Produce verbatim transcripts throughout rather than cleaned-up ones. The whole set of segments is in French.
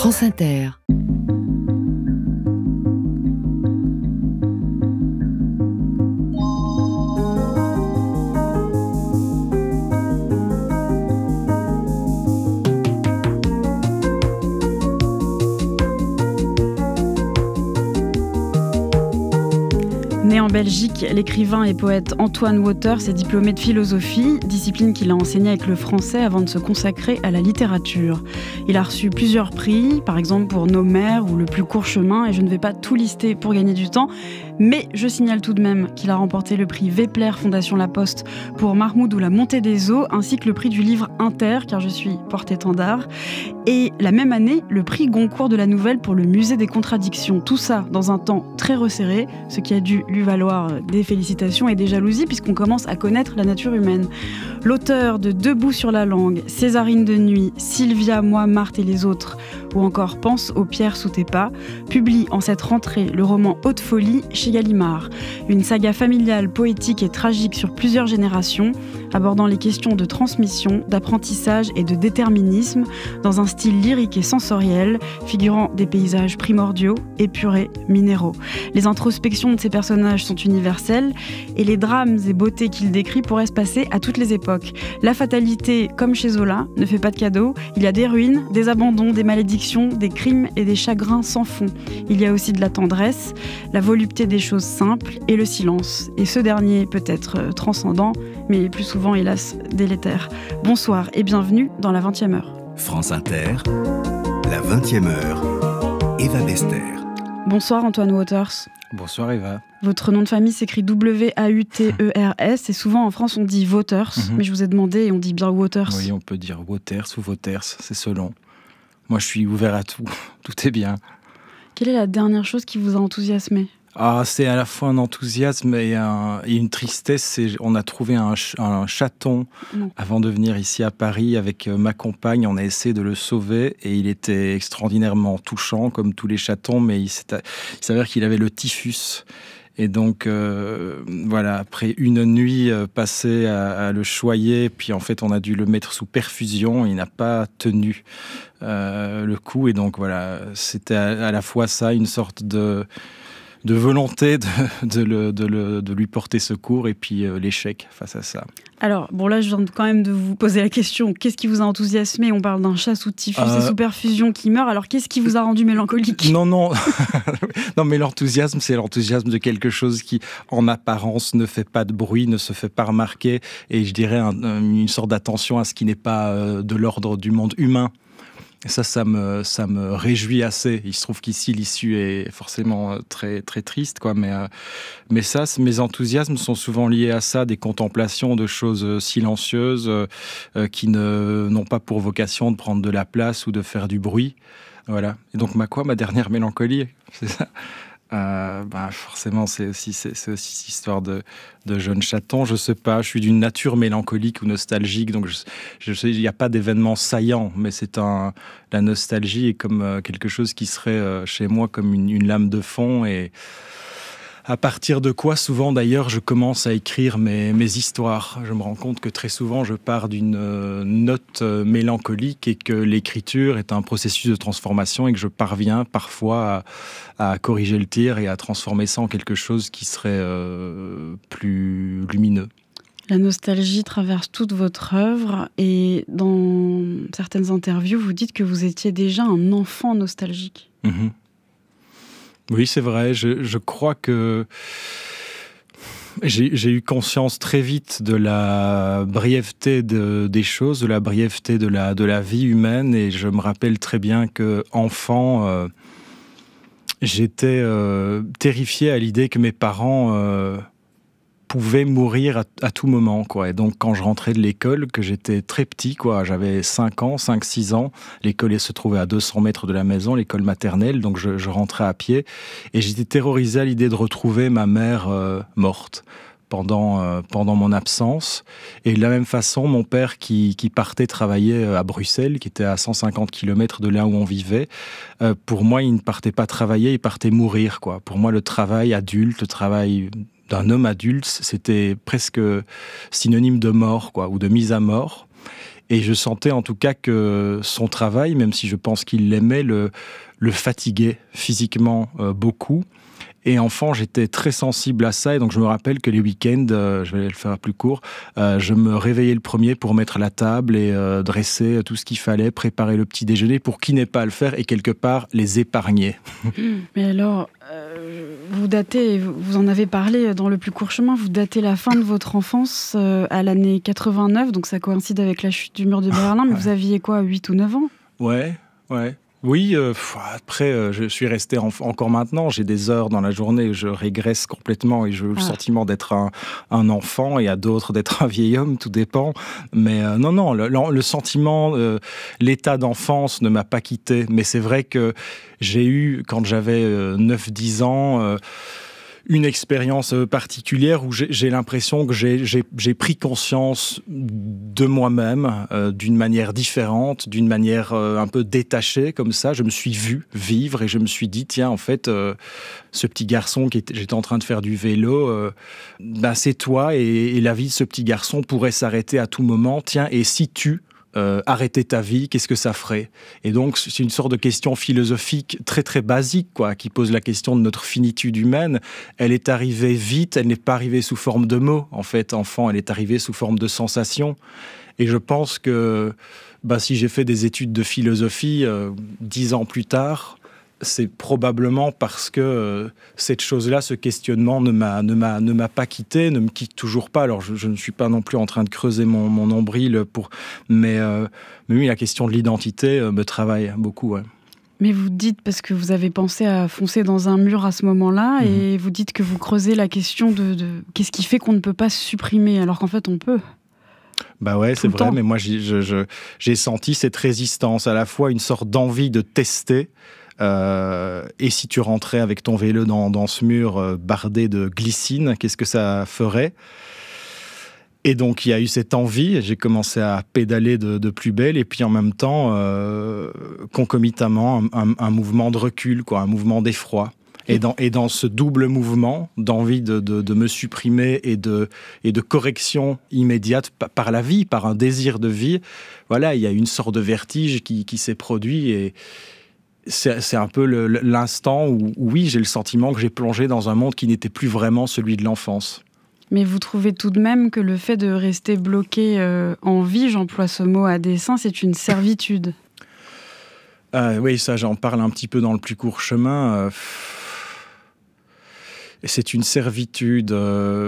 France Inter. Né en Belgique, l'écrivain et poète Antoine Wouters est diplômé de philosophie, discipline qu'il a enseignée avec le français avant de se consacrer à la littérature. Il a reçu plusieurs prix, par exemple pour Nos mers ou Le plus court chemin, et je ne vais pas tout lister pour gagner du temps, mais je signale tout de même qu'il a remporté le prix Vepler Fondation La Poste pour Marmoud ou La montée des eaux, ainsi que le prix du livre Inter, car je suis porte-étendard, et la même année, le prix Goncourt de la Nouvelle pour le Musée des Contradictions. Tout ça dans un temps très resserré, ce qui a dû lui valoir des félicitations et des jalousies puisqu'on commence à connaître la nature humaine. L'auteur de Debout sur la langue, Césarine de nuit, Sylvia, moi, Marthe et les autres, ou encore Pense aux pierres sous tes pas, publie en cette rentrée le roman Haute folie chez Gallimard. Une saga familiale, poétique et tragique sur plusieurs générations, abordant les questions de transmission, d'apprentissage et de déterminisme dans un style lyrique et sensoriel, figurant des paysages primordiaux, épurés, minéraux. Les introspections de ces personnages sont universelles et les drames et beautés qu'il décrit pourraient se passer à toutes les époques. La fatalité, comme chez Zola, ne fait pas de cadeaux. Il y a des ruines, des abandons, des malédictions, des crimes et des chagrins sans fond. Il y a aussi de la tendresse, la volupté des choses simples et le silence. Et ce dernier peut être transcendant, mais plus souvent, hélas, délétère. Bonsoir et bienvenue dans la vingtième heure. France Inter, la vingtième heure, Eva Bester. Bonsoir Antoine Wouters. Bonsoir Eva. Votre nom de famille s'écrit W A U T E R S et souvent en France on dit Wouters, mm-hmm. mais je vous ai demandé et on dit bien Wouters. Oui, on peut dire Wouters ou Wouters, c'est selon. Moi je suis ouvert à tout, tout est bien. Quelle est la dernière chose qui vous a enthousiasmé ? Ah, c'est à la fois un enthousiasme et, un, et une tristesse. C'est, on a trouvé un, un chaton non. avant de venir ici à Paris avec ma compagne. On a essayé de le sauver et il était extraordinairement touchant, comme tous les chatons, mais il, il s'avère qu'il avait le typhus. Et donc, euh, voilà, après une nuit euh, passée à, à le choyer, puis en fait, on a dû le mettre sous perfusion. Il n'a pas tenu euh, le coup. Et donc, voilà, c'était à, à la fois ça, une sorte de... de volonté de, de, le, de, le, de lui porter secours et puis euh, l'échec face à ça. Alors, bon là, je viens quand même de vous poser la question, qu'est-ce qui vous a enthousiasmé ? On parle d'un chat sous typhus euh... et sous perfusion qui meurt, alors qu'est-ce qui vous a rendu mélancolique ? Non, non, non, mais l'enthousiasme, c'est l'enthousiasme de quelque chose qui, en apparence, ne fait pas de bruit, ne se fait pas remarquer, et je dirais un, une sorte d'attention à ce qui n'est pas euh, de l'ordre du monde humain. Et ça, ça me, ça me réjouit assez. Il se trouve qu'ici, l'issue est forcément très, très triste, quoi. Mais, euh, mais ça, mes enthousiasmes sont souvent liés à ça, des contemplations de choses silencieuses euh, qui ne, n'ont pas pour vocation de prendre de la place ou de faire du bruit. Voilà. Et donc, ma quoi, ma dernière mélancolie, c'est ça. Euh, bah forcément, c'est aussi, c'est, c'est aussi cette histoire de, de jeune chaton. Je sais pas, je suis d'une nature mélancolique ou nostalgique, donc je, je sais, il n'y a pas d'événement saillant, mais c'est un, la nostalgie est comme euh, quelque chose qui serait euh, chez moi comme une, une lame de fond et à partir de quoi, souvent d'ailleurs, je commence à écrire mes, mes histoires. Je me rends compte que très souvent, je pars d'une euh, note euh, mélancolique et que l'écriture est un processus de transformation et que je parviens parfois à, à corriger le tir et à transformer ça en quelque chose qui serait euh, plus lumineux. La nostalgie traverse toute votre œuvre et dans certaines interviews, vous dites que vous étiez déjà un enfant nostalgique. Mmh. Oui, c'est vrai. Je, je crois que j'ai, j'ai eu conscience très vite de la brièveté de, des choses, de la brièveté de la, de la vie humaine. Et je me rappelle très bien qu'enfant, euh, j'étais euh, terrifié à l'idée que mes parents euh, pouvaient mourir à, à tout moment, quoi. Et donc, quand je rentrais de l'école, que j'étais très petit, quoi, j'avais cinq ans, cinq six ans, l'école se trouvait à deux cents mètres de la maison, l'école maternelle, donc je, je rentrais à pied, et j'étais terrorisé à l'idée de retrouver ma mère euh, morte pendant, euh, pendant mon absence. Et de la même façon, mon père qui, qui partait travailler à Bruxelles, qui était à cent cinquante kilomètres de là où on vivait, euh, pour moi, il ne partait pas travailler, il partait mourir, quoi. Pour moi, le travail adulte, le travail d'un homme adulte, c'était presque synonyme de mort, quoi, ou de mise à mort. Et je sentais en tout cas que son travail, même si je pense qu'il l'aimait, le, le fatiguait physiquement euh, beaucoup. Et enfant, j'étais très sensible à ça. Et donc, je me rappelle que les week-ends, euh, je vais le faire plus court, euh, je me réveillais le premier pour mettre la table et euh, dresser tout ce qu'il fallait, préparer le petit déjeuner pour qui n'ait pas à le faire et quelque part les épargner. Mais alors, euh, vous datez, vous en avez parlé dans le plus court chemin, vous datez la fin de votre enfance euh, à l'année quatre-vingt-neuf, donc ça coïncide avec la chute du mur de Berlin, mais vous aviez quoi, huit ou neuf ans ? Ouais, ouais. Oui, euh, après, euh, je suis resté en, encore maintenant. J'ai des heures dans la journée où je régresse complètement et j'ai ah. le sentiment d'être un, un enfant et à d'autres d'être un vieil homme, tout dépend. Mais euh, non, non, le, le sentiment, euh, l'état d'enfance ne m'a pas quitté. Mais c'est vrai que j'ai eu, quand j'avais euh, neuf dix ans... Euh, une expérience particulière où j'ai, j'ai l'impression que j'ai, j'ai, j'ai pris conscience de moi-même euh, d'une manière différente, d'une manière euh, un peu détachée comme ça. Je me suis vu vivre et je me suis dit, tiens, en fait, euh, ce petit garçon qui était, j'étais en train de faire du vélo, euh, ben c'est toi et, et la vie de ce petit garçon pourrait s'arrêter à tout moment. Tiens, et si tu... Euh, arrêter ta vie, qu'est-ce que ça ferait ? Et donc, c'est une sorte de question philosophique très, très basique, quoi, qui pose la question de notre finitude humaine. Elle est arrivée vite, elle n'est pas arrivée sous forme de mots. En fait, enfant, elle est arrivée sous forme de sensations. Et je pense que bah, si j'ai fait des études de philosophie euh, dix ans plus tard, c'est probablement parce que euh, cette chose-là, ce questionnement ne m'a, ne m'a, ne m'a pas quitté, ne me quitte toujours pas. Alors, je, je ne suis pas non plus en train de creuser mon, mon nombril, pour... mais, euh, mais oui, la question de l'identité euh, me travaille beaucoup. Ouais. Mais vous dites, parce que vous avez pensé à foncer dans un mur à ce moment-là, mmh. et vous dites que vous creusez la question de, de qu'est-ce qui fait qu'on ne peut pas se supprimer, alors qu'en fait, on peut. Bah ouais, c'est vrai, temps. Mais moi, j'ai, je, je, j'ai senti cette résistance, à la fois une sorte d'envie de tester. Euh, et si tu rentrais avec ton vélo dans, dans ce mur euh, bardé de glycine, qu'est-ce que ça ferait ? Et donc il y a eu cette envie, j'ai commencé à pédaler de, de plus belle, et puis en même temps, euh, concomitamment, un, un, un mouvement de recul, quoi, un mouvement d'effroi. Et dans, et dans ce double mouvement d'envie de, de, de me supprimer et de, et de correction immédiate par la vie, par un désir de vie, voilà, il y a une sorte de vertige qui, qui s'est produit et C'est, c'est un peu le, l'instant où, où, oui, j'ai le sentiment que j'ai plongé dans un monde qui n'était plus vraiment celui de l'enfance. Mais vous trouvez tout de même que le fait de rester bloqué euh, en vie, j'emploie ce mot à dessein, c'est une servitude ? euh, Oui, ça, j'en parle un petit peu dans le plus court chemin. Euh, c'est une servitude... Euh,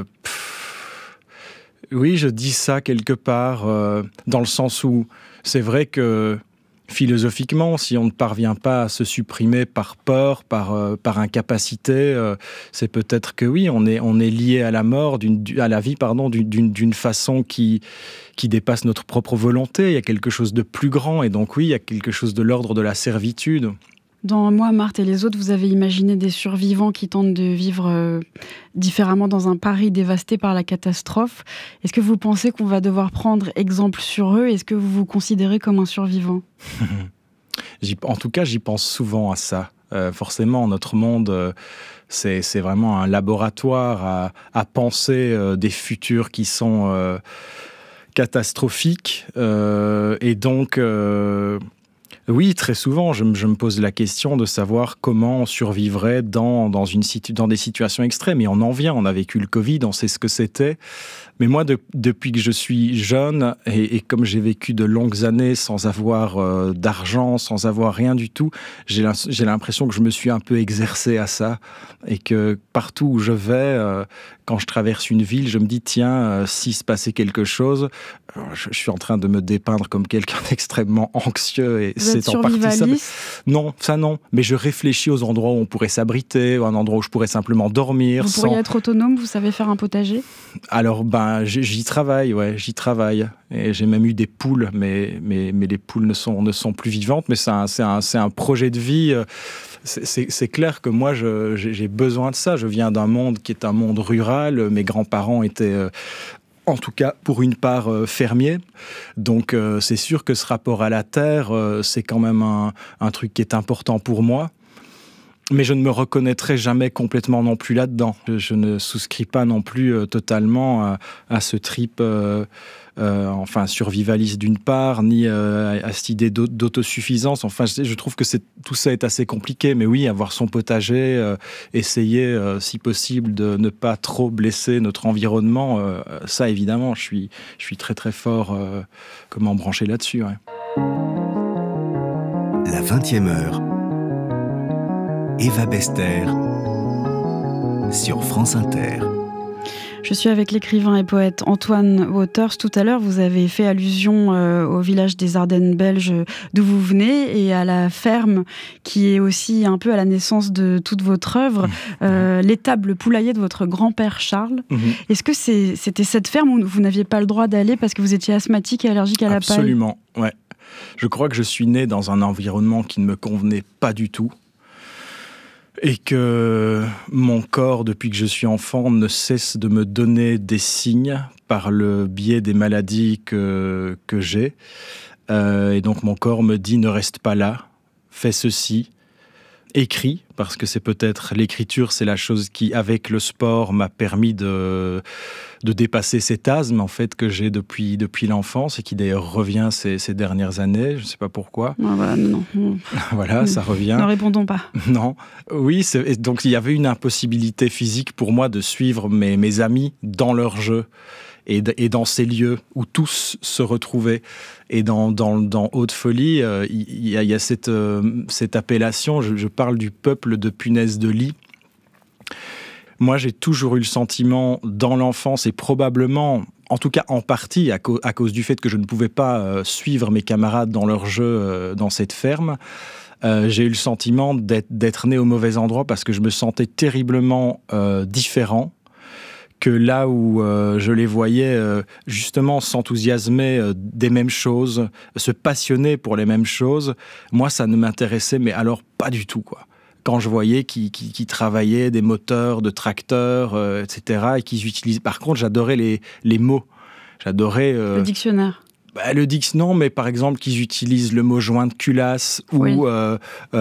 oui, je dis ça quelque part, euh, dans le sens où c'est vrai que philosophiquement, si on ne parvient pas à se supprimer par peur, par, euh, par incapacité, euh, c'est peut-être que oui, on est, on est lié à la mort, d'une, à la vie, pardon, d'une, d'une façon qui, qui dépasse notre propre volonté. Il y a quelque chose de plus grand et donc oui, il y a quelque chose de l'ordre de la servitude. Dans Moi, Marthe et les autres, vous avez imaginé des survivants qui tentent de vivre euh, différemment dans un Paris dévasté par la catastrophe. Est-ce que vous pensez qu'on va devoir prendre exemple sur eux ? Est-ce que vous vous considérez comme un survivant ? En tout cas, j'y pense souvent à ça. Euh, forcément, notre monde, euh, c'est, c'est vraiment un laboratoire à, à penser euh, des futurs qui sont euh, catastrophiques. Euh, et donc... Euh, Oui, très souvent, je, je me pose la question de savoir comment on survivrait dans, dans, une situ- dans des situations extrêmes. Et on en vient, on a vécu le Covid, on sait ce que c'était. Mais moi, de, depuis que je suis jeune, et, et comme j'ai vécu de longues années sans avoir euh, d'argent, sans avoir rien du tout, j'ai, j'ai l'impression que je me suis un peu exercé à ça. Et que partout où je vais, euh, quand je traverse une ville, je me dis, tiens, euh, s'il se passait quelque chose, je, je suis en train de me dépeindre comme quelqu'un d'extrêmement anxieux. Et Vous c'est êtes en partie ça. survivaliste ? Non, ça non. Mais je réfléchis aux endroits où on pourrait s'abriter, ou un endroit où je pourrais simplement dormir. Vous sans... pourriez être autonome, vous savez faire un potager ? Alors, ben, j'y travaille, ouais, j'y travaille. Et j'ai même eu des poules, mais, mais, mais les poules ne sont, ne sont plus vivantes. Mais c'est un, c'est un, c'est un projet de vie. C'est, c'est, c'est clair que moi, je, j'ai, j'ai besoin de ça. Je viens d'un monde qui est un monde rural. Mes grands-parents étaient... Euh, en tout cas, pour une part, euh, fermier. Donc, euh, c'est sûr que ce rapport à la terre, euh, c'est quand même un, un truc qui est important pour moi. Mais je ne me reconnaîtrai jamais complètement non plus là-dedans. Je, je ne souscris pas non plus euh, totalement à, à ce trip, euh, euh, enfin survivaliste d'une part, ni euh, à cette idée d'autosuffisance. Enfin, je, je trouve que c'est, tout ça est assez compliqué. Mais oui, avoir son potager, euh, essayer, euh, si possible, de ne pas trop blesser notre environnement. Euh, ça, évidemment, je suis, je suis très très fort, euh, comment brancher là-dessus. Ouais. La vingtième heure. Eva Bester sur France Inter. Je suis avec l'écrivain et poète Antoine Waters. Tout à l'heure, vous avez fait allusion euh, au village des Ardennes belges d'où vous venez et à la ferme qui est aussi un peu à la naissance de toute votre œuvre, euh, l'étable, le poulailler de votre grand-père Charles. Mmh. Est-ce que c'est, c'était cette ferme où vous n'aviez pas le droit d'aller parce que vous étiez asthmatique et allergique à la paille ? Absolument, ouais. Je crois que je suis né dans un environnement qui ne me convenait pas du tout. Et que mon corps, depuis que je suis enfant, ne cesse de me donner des signes par le biais des maladies que, que j'ai. Euh, et donc mon corps me dit « ne reste pas là, fais ceci ». Écrit, parce que c'est peut-être l'écriture, c'est la chose qui, avec le sport, m'a permis de, de dépasser cet asthme en fait que j'ai depuis, depuis l'enfance et qui d'ailleurs revient ces, ces dernières années, je ne sais pas pourquoi. Ah, voilà, non, non. Voilà, ça revient. Ne répondons pas. Non, oui, c'est, donc il y avait une impossibilité physique pour moi de suivre mes, mes amis dans leur jeu. Et, et dans ces lieux où tous se retrouvaient. Et dans, dans, dans Haute-Folie, euh, il y a, il y a cette, euh, cette appellation, je, je parle du peuple de punaises de lit. Moi, j'ai toujours eu le sentiment, dans l'enfance, et probablement, en tout cas en partie, à, co- à cause du fait que je ne pouvais pas euh, suivre mes camarades dans leur jeu euh, dans cette ferme, euh, j'ai eu le sentiment d'être, d'être né au mauvais endroit parce que je me sentais terriblement euh, différent. Que là où euh, je les voyais euh, justement s'enthousiasmer euh, des mêmes choses, se passionner pour les mêmes choses, moi ça ne m'intéressait mais alors pas du tout quoi. Quand je voyais qu'ils, qu'ils, qu'ils travaillaient des moteurs de tracteurs, euh, et cetera et qu'ils utilisaient. Par contre, j'adorais les les mots. J'adorais euh, le dictionnaire. Bah, le dix, non, mais par exemple qu'ils utilisent le mot joint de culasse oui. ou euh,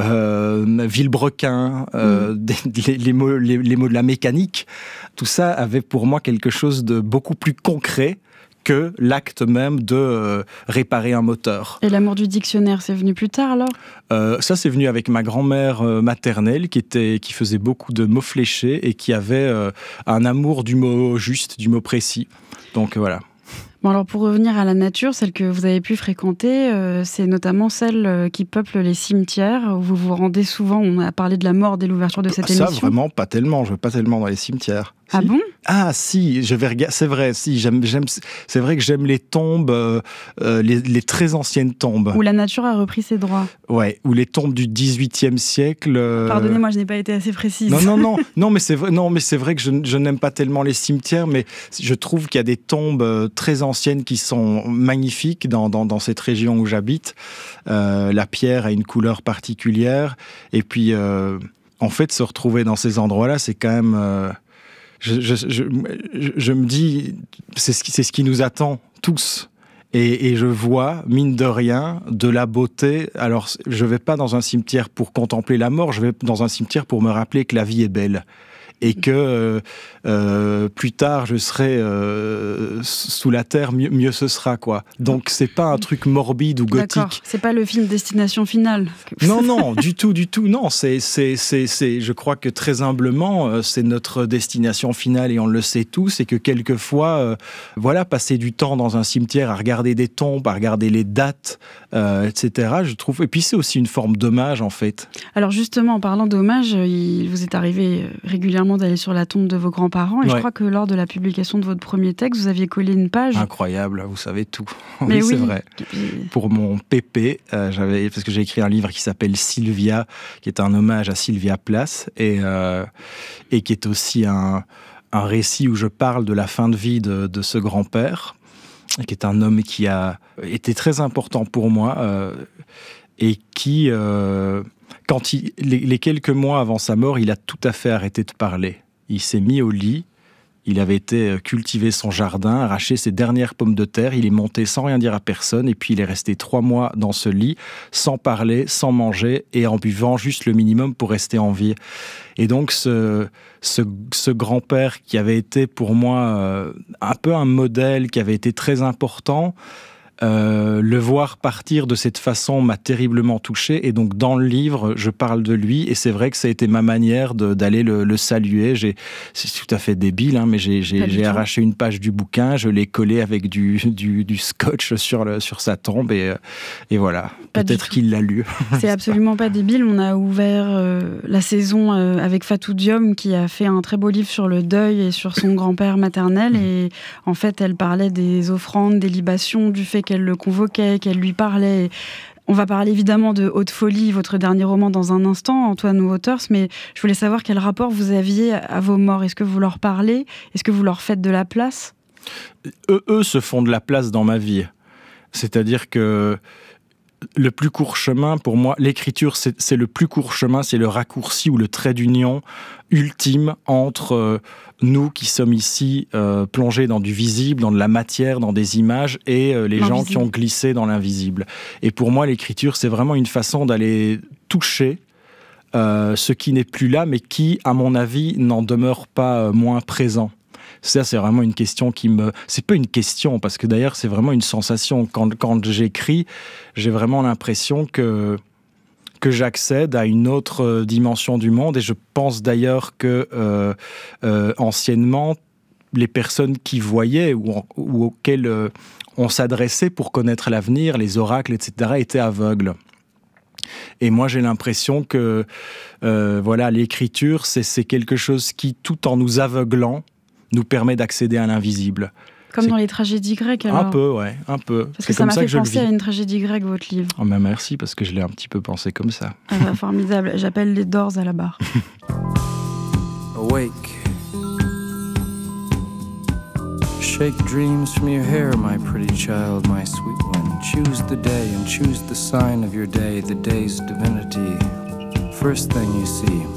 euh, vilebrequin, euh, mmh. des, les, les, mots, les, les mots de la mécanique. Tout ça avait pour moi quelque chose de beaucoup plus concret que l'acte même de euh, réparer un moteur. Et l'amour du dictionnaire, c'est venu plus tard alors ? euh, Ça, c'est venu avec ma grand-mère euh, maternelle qui, était, qui faisait beaucoup de mots fléchés et qui avait euh, un amour du mot juste, du mot précis. Donc voilà. Bon alors pour revenir à la nature, celle que vous avez pu fréquenter, euh, c'est notamment celle euh, qui peuple les cimetières, où vous vous rendez souvent. On a parlé de la mort dès l'ouverture de cette ça, émission. Ça vraiment pas tellement, je vais pas tellement dans les cimetières. Ah si. bon ? Ah si, je vais regarder. C'est vrai, si j'aime, j'aime. C'est vrai que j'aime les tombes, euh, les, les très anciennes tombes. Où la nature a repris ses droits. Ouais, ou les tombes du dix-huitième siècle. Euh... Pardonnez-moi, je n'ai pas été assez précise. Non, non, non, non, mais c'est vrai. Non, mais c'est vrai que je, je n'aime pas tellement les cimetières, mais je trouve qu'il y a des tombes très anciennes qui sont magnifiques dans dans, dans cette région où j'habite. Euh, la pierre a une couleur particulière, et puis euh, en fait, se retrouver dans ces endroits-là, c'est quand même. Euh, Je, je, je, je me dis, c'est ce qui, c'est ce qui nous attend tous. Et, et je vois, mine de rien, de la beauté. Alors, je ne vais pas dans un cimetière pour contempler la mort, je vais dans un cimetière pour me rappeler que la vie est belle. Et que euh, euh, plus tard, je serai euh, sous la terre, mieux, mieux ce sera, quoi. Donc, c'est pas un truc morbide ou gothique. D'accord, c'est pas le film Destination Finale. Non, non, du tout, du tout. Non, c'est, c'est, c'est, c'est, je crois que très humblement, c'est notre destination finale et on le sait tous. Et que quelquefois, euh, voilà, passer du temps dans un cimetière à regarder des tombes, à regarder les dates, euh, et cetera. Je trouve. Et puis, c'est aussi une forme d'hommage, en fait. Alors, justement, en parlant d'hommage, il vous est arrivé régulièrement d'aller sur la tombe de vos grands-parents et ouais. Je crois que lors de la publication de votre premier texte, vous aviez collé une page. Incroyable, vous savez tout. Mais oui, oui, c'est vrai. Pour mon pépé, euh, j'avais, parce que j'ai écrit un livre qui s'appelle Sylvia, qui est un hommage à Sylvia Plath et, euh, et qui est aussi un, un récit où je parle de la fin de vie de, de ce grand-père, qui est un homme qui a été très important pour moi euh, et qui... Euh, Quand il, les, les quelques mois avant sa mort, il a tout à fait arrêté de parler. Il s'est mis au lit, Il avait été cultiver son jardin, arracher ses dernières pommes de terre, il est monté sans rien dire à personne, et puis il est resté trois mois dans ce lit, sans parler, sans manger, et en buvant juste le minimum pour rester en vie. Et donc ce, ce, ce grand-père qui avait été pour moi euh, un peu un modèle, qui avait été très important, Euh, le voir partir de cette façon m'a terriblement touché, et donc dans le livre je parle de lui, et c'est vrai que ça a été ma manière de, d'aller le, le saluer. J'ai, c'est tout à fait débile, hein, mais j'ai, j'ai, j'ai arraché une page du bouquin, je l'ai collé avec du, du, du scotch sur, le, sur sa tombe, et, et voilà, pas peut-être qu'il l'a lu. C'est absolument pas débile. On a ouvert euh, la saison euh, avec Fatou Diom, qui a fait un très beau livre sur le deuil et sur son grand-père maternel, mmh. et en fait elle parlait des offrandes, des libations, du fait qu'elle le convoquait, qu'elle lui parlait. On va parler évidemment de Haute Folie, votre dernier roman, dans un instant, Antoine Waters, mais je voulais savoir quel rapport vous aviez à vos morts. Est-ce que vous leur parlez ? Est-ce que vous leur faites de la place ? Eux, eux se font de la place dans ma vie. C'est-à-dire que le plus court chemin, pour moi, l'écriture, c'est, c'est le plus court chemin, c'est le raccourci ou le trait d'union ultime entre euh, nous qui sommes ici euh, plongés dans du visible, dans de la matière, dans des images, et euh, les gens qui ont glissé dans l'invisible. Et pour moi, l'écriture, c'est vraiment une façon d'aller toucher euh, ce qui n'est plus là, mais qui, à mon avis, n'en demeure pas euh, moins présent. Ça, c'est vraiment une question qui me... C'est pas une question, parce que d'ailleurs, c'est vraiment une sensation. Quand, quand j'écris, j'ai vraiment l'impression que, que j'accède à une autre dimension du monde. Et je pense d'ailleurs que, euh, euh, anciennement, les personnes qui voyaient ou, ou auxquelles euh, on s'adressait pour connaître l'avenir, les oracles, et cetera, étaient aveugles. Et moi, j'ai l'impression que euh, voilà, l'écriture, c'est, c'est quelque chose qui, tout en nous aveuglant, nous permet d'accéder à l'invisible. Comme c'est... dans les tragédies grecques, alors. Un peu, ouais, un peu. Parce c'est que ça m'a ça fait que penser à une tragédie grecque, votre livre. Oh, ben merci, parce que je l'ai un petit peu pensé comme ça. Ah bah, formidable. J'appelle les Doors à la barre. Awake. Shake dreams from your hair, my pretty child, my sweet one. Choose the day and choose the sign of your day, the day's divinity. First thing you see.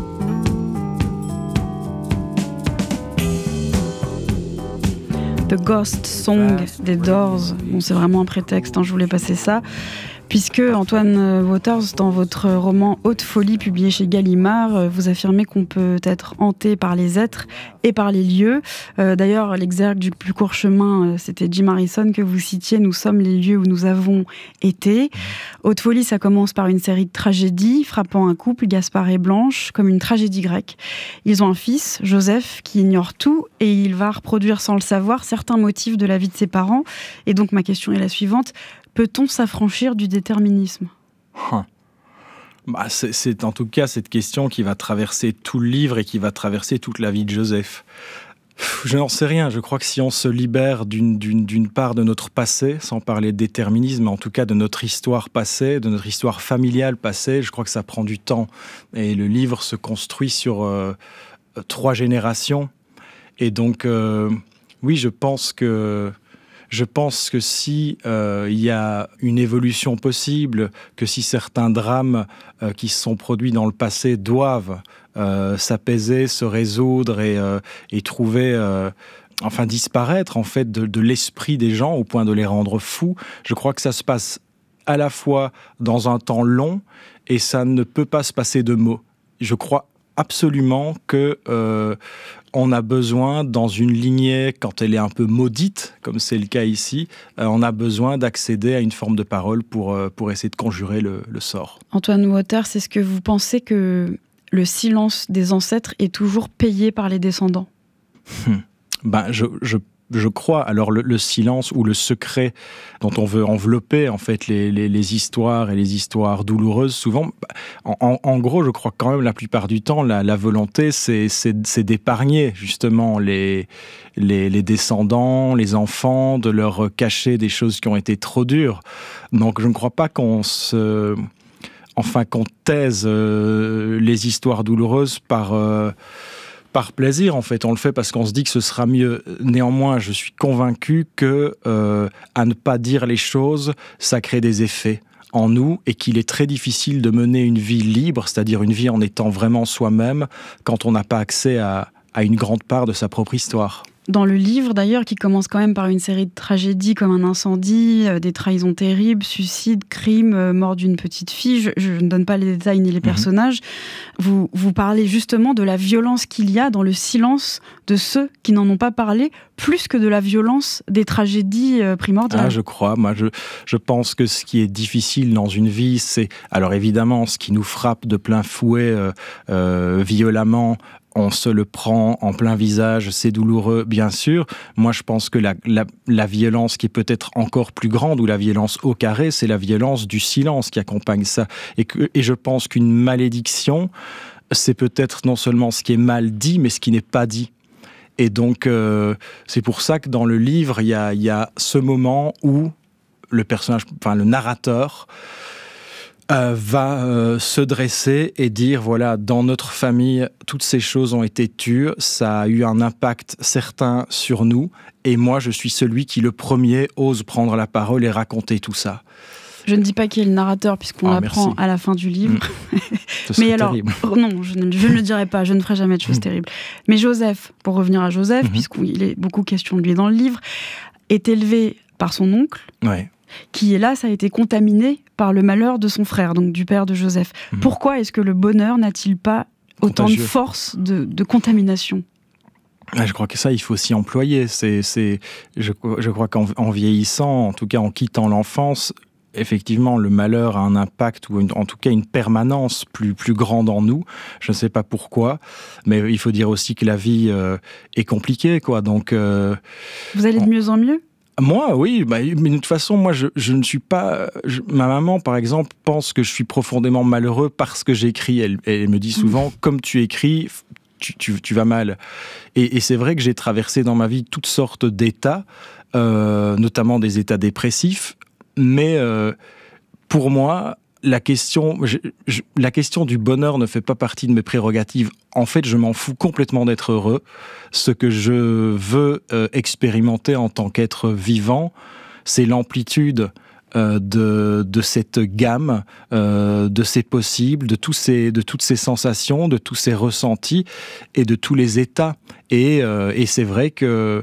The Ghost Song des Doors. Bon, c'est vraiment un prétexte, hein, je voulais passer ça. Puisque, Antoine Waters, dans votre roman Haute Folie, publié chez Gallimard, vous affirmez qu'on peut être hanté par les êtres et par les lieux. Euh, d'ailleurs, l'exergue du plus court chemin, c'était Jim Harrison que vous citiez. Nous sommes les lieux où nous avons été. Haute Folie, ça commence par une série de tragédies frappant un couple, Gaspard et Blanche, comme une tragédie grecque. Ils ont un fils, Joseph, qui ignore tout, et il va reproduire sans le savoir certains motifs de la vie de ses parents. Et donc, ma question est la suivante. Peut-on s'affranchir du déterminisme ? Hein. Bah, c'est, c'est en tout cas cette question qui va traverser tout le livre et qui va traverser toute la vie de Joseph. Je n'en sais rien. Je crois que si on se libère d'une, d'une, d'une part de notre passé, sans parler de déterminisme, en tout cas de notre histoire passée, de notre histoire familiale passée, je crois que ça prend du temps. Et le livre se construit sur euh, trois générations. Et donc, euh, oui, je pense que Je pense que si euh, il y a une évolution possible, que si certains drames euh, qui se sont produits dans le passé doivent euh, s'apaiser, se résoudre et, euh, et trouver, euh, enfin disparaître en fait de, de l'esprit des gens au point de les rendre fous, je crois que ça se passe à la fois dans un temps long et ça ne peut pas se passer de mots. Je crois absolument que euh, on a besoin, dans une lignée, quand elle est un peu maudite, comme c'est le cas ici, euh, on a besoin d'accéder à une forme de parole pour, euh, pour essayer de conjurer le, le sort. Antoine Waters, est-ce que vous pensez que le silence des ancêtres est toujours payé par les descendants ? hum. Ben, je, je Je crois, alors le, le silence ou le secret dont on veut envelopper en fait les, les, les histoires et les histoires douloureuses, souvent, en, en, en gros, je crois que quand même la plupart du temps, la, la volonté, c'est, c'est, c'est d'épargner justement les, les, les descendants, les enfants, de leur cacher des choses qui ont été trop dures. Donc je ne crois pas qu'on se... Enfin, qu'on taise euh, les histoires douloureuses par... Euh, Par plaisir, en fait, on le fait parce qu'on se dit que ce sera mieux. Néanmoins, je suis convaincu que euh, à ne pas dire les choses, ça crée des effets en nous et qu'il est très difficile de mener une vie libre, c'est-à-dire une vie en étant vraiment soi-même, quand on n'a pas accès à, à une grande part de sa propre histoire. Dans le livre, d'ailleurs, qui commence quand même par une série de tragédies comme un incendie, euh, des trahisons terribles, suicide, crime, euh, mort d'une petite fille, je, je ne donne pas les détails ni les personnages, mmh. vous, vous parlez justement de la violence qu'il y a dans le silence de ceux qui n'en ont pas parlé, plus que de la violence des tragédies euh, primordiales. Ah, je crois. Moi, je, je pense que ce qui est difficile dans une vie, c'est... Alors évidemment, ce qui nous frappe de plein fouet, euh, euh, violemment, on se le prend en plein visage, c'est douloureux, bien sûr. Moi, je pense que la, la, la violence qui est peut-être encore plus grande, ou la violence au carré, c'est la violence du silence qui accompagne ça. Et, que, et je pense qu'une malédiction, c'est peut-être non seulement ce qui est mal dit, mais ce qui n'est pas dit. Et donc, euh, c'est pour ça que dans le livre, il y a, y a ce moment où le personnage, enfin le narrateur, Euh, va euh, se dresser et dire, voilà, dans notre famille, toutes ces choses ont été tues, ça a eu un impact certain sur nous, et moi, je suis celui qui, le premier, ose prendre la parole et raconter tout ça. Je ne dis pas qui est le narrateur, puisqu'on oh, l'apprend merci. à la fin du livre. Mmh. Mais alors, terrible. non, je ne, je ne le dirai pas, je ne ferai jamais de choses mmh. terribles. Mais Joseph, pour revenir à Joseph, mmh. puisqu'il est beaucoup question de lui dans le livre, est élevé par son oncle, ouais. qui, hélas, a été contaminé par le malheur de son frère, donc du père de Joseph. Mmh. Pourquoi est-ce que le bonheur n'a-t-il pas autant Contagieux. de force de, de contamination ? Je crois que ça, il faut s'y employer. C'est, c'est, je, je crois qu'en en vieillissant, en tout cas en quittant l'enfance, effectivement, le malheur a un impact, ou une, en tout cas une permanence plus, plus grande en nous. Je ne sais pas pourquoi, mais il faut dire aussi que la vie euh, est compliquée, quoi. Donc, euh, vous allez de mieux en mieux ? Moi, oui, bah, mais de toute façon, moi, je, je ne suis pas... Je, ma maman, par exemple, pense que je suis profondément malheureux parce que j'écris. Elle, elle me dit souvent, mmh. comme tu écris, tu, tu, tu vas mal. Et, et c'est vrai que j'ai traversé dans ma vie toutes sortes d'états, euh, notamment des états dépressifs, mais euh, pour moi... La question, je, je, la question du bonheur ne fait pas partie de mes prérogatives. En fait, je m'en fous complètement d'être heureux. Ce que je veux euh, expérimenter en tant qu'être vivant, c'est l'amplitude euh, de, de cette gamme, euh, de ces possibles, de, tous ces, de toutes ces sensations, de tous ces ressentis et de tous les états. Et, euh, et c'est vrai que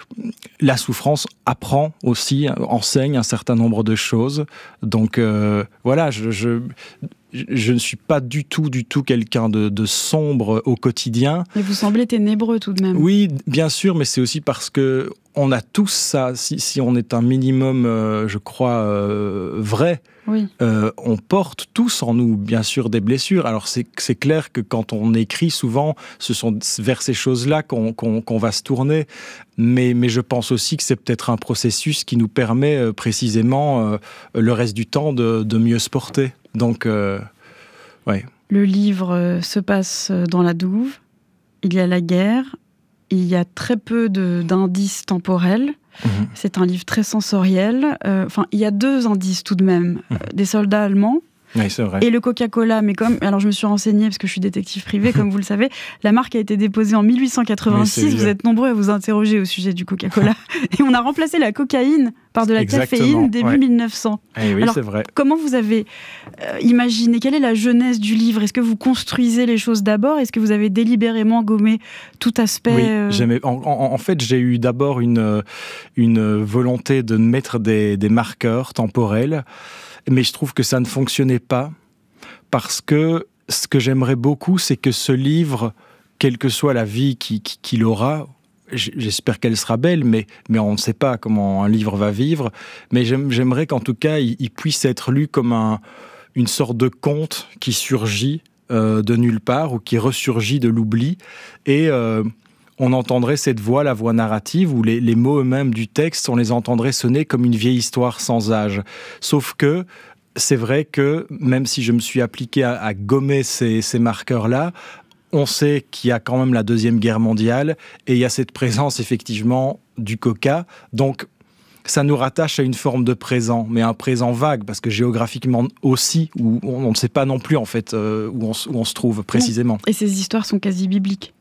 la souffrance apprend aussi, enseigne un certain nombre de choses. Donc euh, voilà, je, je, je ne suis pas du tout, du tout quelqu'un de, de sombre au quotidien. Mais vous semblez ténébreux tout de même. Oui, bien sûr, mais c'est aussi parce que on a tous ça. Si, si on est un minimum, euh, je crois, euh, vrai, oui. euh, on porte tous en nous, bien sûr, des blessures. Alors c'est, c'est clair que quand on écrit, souvent, ce sont vers ces choses-là qu'on, qu'on, qu'on va se tourner. Mais, mais je pense aussi que c'est peut-être un processus qui nous permet euh, précisément euh, le reste du temps de, de mieux se porter. Donc, euh, ouais. Le livre euh, se passe dans la douve. Il y a la guerre. Il y a très peu de, d'indices temporels. Mmh. C'est un livre très sensoriel. Euh, enfin, il y a deux indices tout de même. Mmh. Des soldats allemands. Oui, c'est vrai. Et le Coca-Cola, mais comme... Alors, je me suis renseignée, parce que je suis détective privé, comme vous le savez. La marque a été déposée en mille huit cent quatre-vingt-six. Vous êtes nombreux à vous interroger au sujet du Coca-Cola. Et on a remplacé la cocaïne par de la Exactement, caféine début ouais. mille neuf cents. Eh oui, Alors, c'est vrai. Comment vous avez euh, imaginé, quelle est la genèse du livre ? Est-ce que vous construisez les choses d'abord ? Est-ce que vous avez délibérément gommé tout aspect Oui, euh... j'aimais, en, en, en fait, j'ai eu d'abord une, une volonté de mettre des, des marqueurs temporels, mais je trouve que ça ne fonctionnait pas. Parce que ce que j'aimerais beaucoup, c'est que ce livre, quelle que soit la vie qu'il, qu'il aura, j'espère qu'elle sera belle, mais, mais on ne sait pas comment un livre va vivre, mais j'aime, j'aimerais qu'en tout cas, il, il puisse être lu comme un, une sorte de conte qui surgit euh, de nulle part ou qui ressurgit de l'oubli. Et euh, on entendrait cette voix, la voix narrative, ou les, les mots eux-mêmes du texte, on les entendrait sonner comme une vieille histoire sans âge. Sauf que c'est vrai que, même si je me suis appliqué à, à gommer ces, ces marqueurs-là, on sait qu'il y a quand même la Deuxième Guerre mondiale et il y a cette présence, effectivement, du coca. Donc, ça nous rattache à une forme de présent, mais un présent vague, parce que géographiquement aussi, où on, on ne sait pas non plus, en fait, euh, où, on, où on se trouve précisément. Et ces histoires sont quasi bibliques.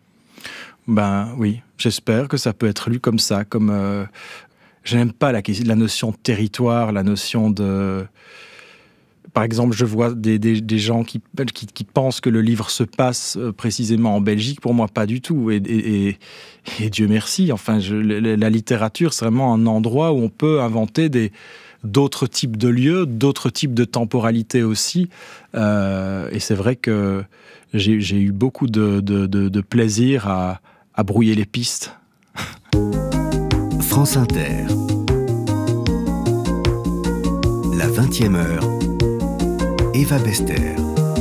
Ben oui, j'espère que ça peut être lu comme ça, comme... Euh, je n'aime pas la, la notion de territoire, la notion de... Par exemple, je vois des, des, des gens qui, qui, qui pensent que le livre se passe précisément en Belgique. Pour moi, pas du tout. Et, et, et, et Dieu merci. Enfin, je, la littérature, c'est vraiment un endroit où on peut inventer des, d'autres types de lieux, d'autres types de temporalités aussi. Euh, et c'est vrai que j'ai, j'ai eu beaucoup de, de, de, de plaisir à, à brouiller les pistes. France Inter. La vingtième heure. Eva Bester.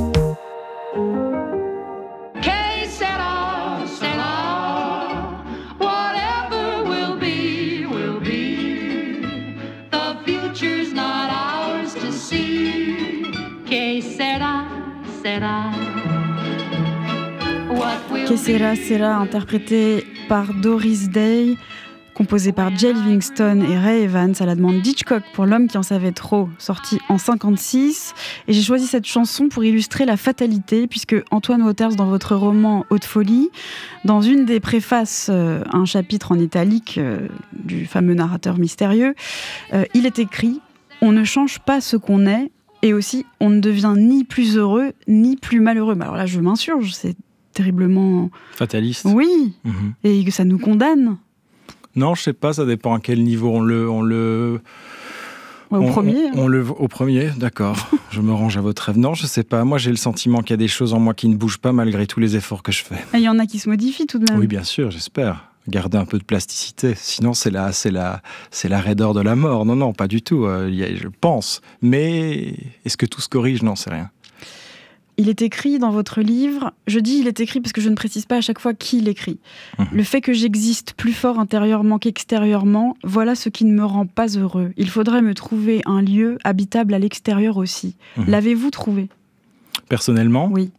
Que sera sera, interprété par Doris Day, composé par Jay Livingston et Ray Evans à la demande d'Hitchcock pour L'homme qui en savait trop, sorti en cinquante-six. Et j'ai choisi cette chanson pour illustrer la fatalité, puisque Antoine Waters, dans votre roman Haute Folie, dans une des préfaces, euh, un chapitre en italique euh, du fameux narrateur mystérieux, euh, il est écrit « On ne change pas ce qu'on est », et aussi « On ne devient ni plus heureux, ni plus malheureux ». Alors là, je m'insurge, c'est terriblement... Fataliste. Oui, mmh. Et que ça nous condamne. Non, je sais pas, ça dépend à quel niveau on le... On le... Ouais, au on, premier. On, on le, au premier, d'accord. Je me range à votre rêve. Non, je sais pas. Moi, j'ai le sentiment qu'il y a des choses en moi qui ne bougent pas malgré tous les efforts que je fais. Il y en a qui se modifient tout de même. Oui, bien sûr, j'espère. Garder un peu de plasticité. Sinon, c'est la, c'est la, c'est la raideur de la mort. Non, non, pas du tout. Euh, y a, je pense. Mais est-ce que tout se corrige ? Non, c'est rien. Il est écrit dans votre livre, je dis il est écrit parce que je ne précise pas à chaque fois qui l'écrit. Mmh. Le fait que j'existe plus fort intérieurement qu'extérieurement, voilà ce qui ne me rend pas heureux. Il faudrait me trouver un lieu habitable à l'extérieur aussi. Mmh. L'avez-vous trouvé ? Personnellement ? Oui.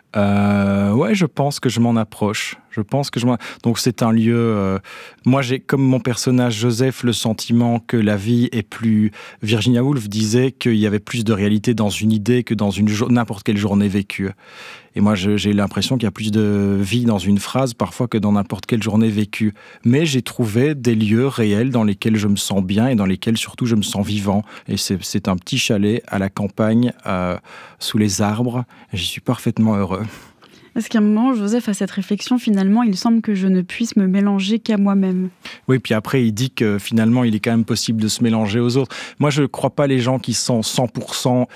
Euh, ouais, je pense que je m'en approche. Je pense que je m'en... Donc c'est un lieu... Euh... Moi, j'ai, comme mon personnage Joseph, le sentiment que la vie est plus... Virginia Woolf disait qu'il y avait plus de réalité dans une idée que dans une jo... n'importe quelle journée vécue. Et moi, je, j'ai l'impression qu'il y a plus de vie dans une phrase parfois que dans n'importe quelle journée vécue. Mais j'ai trouvé des lieux réels dans lesquels je me sens bien et dans lesquels surtout je me sens vivant. Et c'est, c'est un petit chalet à la campagne, euh, sous les arbres. J'y suis parfaitement heureux. Est-ce qu'à un moment, Joseph a cette réflexion, finalement, il semble que je ne puisse me mélanger qu'à moi-même. Oui, puis après, il dit que finalement, il est quand même possible de se mélanger aux autres. Moi, je ne crois pas les gens qui sont cent pour cent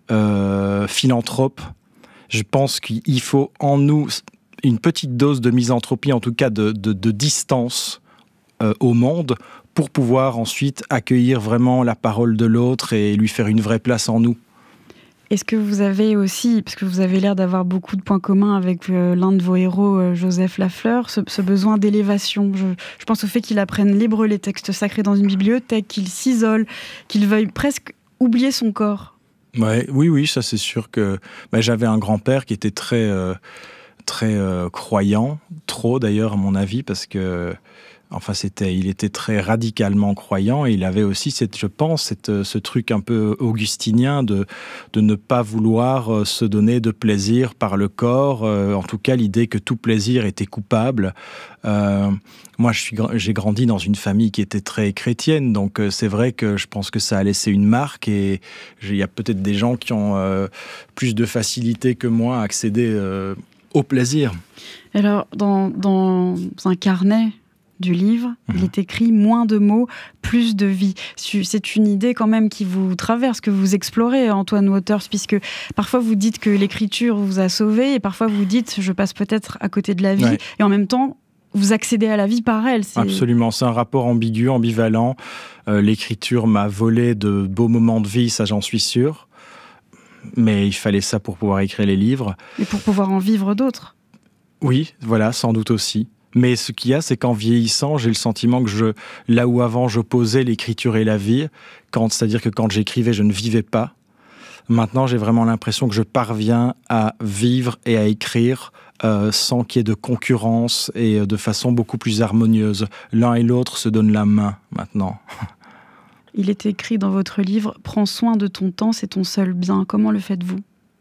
euh, philanthropes. Je pense qu'il faut en nous une petite dose de misanthropie, en tout cas de, de, de distance euh, au monde, pour pouvoir ensuite accueillir vraiment la parole de l'autre et lui faire une vraie place en nous. Est-ce que vous avez aussi, parce que vous avez l'air d'avoir beaucoup de points communs avec euh, l'un de vos héros, euh, Joseph Lafleur, ce, ce besoin d'élévation. Je, je pense au fait qu'il apprenne l'hébreu, les textes sacrés dans une bibliothèque, qu'il s'isole, qu'il veuille presque oublier son corps. Ouais, oui, oui, ça c'est sûr que... Bah, j'avais un grand-père qui était très, euh, très euh, croyant, trop d'ailleurs à mon avis, parce que... Enfin, c'était, il était très radicalement croyant et il avait aussi, cette, je pense, cette, ce truc un peu augustinien de, de ne pas vouloir se donner de plaisir par le corps. Euh, en tout cas, l'idée que tout plaisir était coupable. Euh, moi, je suis, j'ai grandi dans une famille qui était très chrétienne, donc euh, c'est vrai que je pense que ça a laissé une marque et il y a peut-être des gens qui ont euh, plus de facilité que moi à accéder euh, au plaisir. Alors, dans, dans un carnet du livre, mmh. il est écrit « moins de mots, plus de vie ». C'est une idée quand même qui vous traverse, que vous explorez, Antoine Waters, puisque parfois vous dites que l'écriture vous a sauvé et parfois vous dites « je passe peut-être à côté de la vie ouais. » et en même temps, vous accédez à la vie par elle. C'est... Absolument, c'est un rapport ambigu, ambivalent. Euh, l'écriture m'a volé de beaux moments de vie, ça j'en suis sûr. Mais il fallait ça pour pouvoir écrire les livres. Et pour pouvoir en vivre d'autres. Oui, voilà, sans doute aussi. Mais ce qu'il y a, c'est qu'en vieillissant, j'ai le sentiment que je, là où avant j'opposais l'écriture et la vie, quand, c'est-à-dire que quand j'écrivais, je ne vivais pas. Maintenant, j'ai vraiment l'impression que je parviens à vivre et à écrire euh, sans qu'il y ait de concurrence et de façon beaucoup plus harmonieuse. L'un et l'autre se donnent la main maintenant. Il est écrit dans votre livre « Prends soin de ton temps, c'est ton seul bien ». Comment le faites-vous ?